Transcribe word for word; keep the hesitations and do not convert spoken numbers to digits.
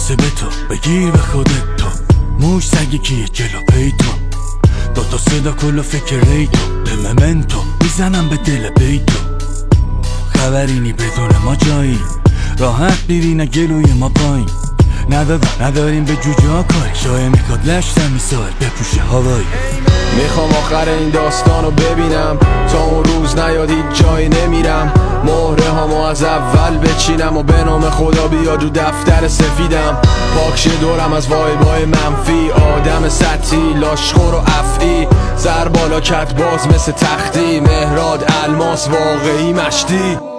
میرسه به تو، بگیر به خودت تو. موش سگی کیه جلو پیتو، دوتا صدا کلو فکر ریتو. به ممنتو میزنم به دل بیتو. خبرینی بدون ما جایی، راحت میری نه گلوی ما پایین. ندادم نداریم به جوجه ها کاری، شایه میخواد لشتم میسال بپوشه هوایی. میخوام آخر این داستانو ببینم، تا اون روز نیاد هیچ جایی نمیرم. مهره هامو از اول بچینم و به نام خدا بیاد رو دفتر سفیدم. پاکشه دورم از وایبای منفی، آدم سطحی لاشخور و افعی. سر بالا کت باز مثل تختی، مهراد الماس واقعی مشتی.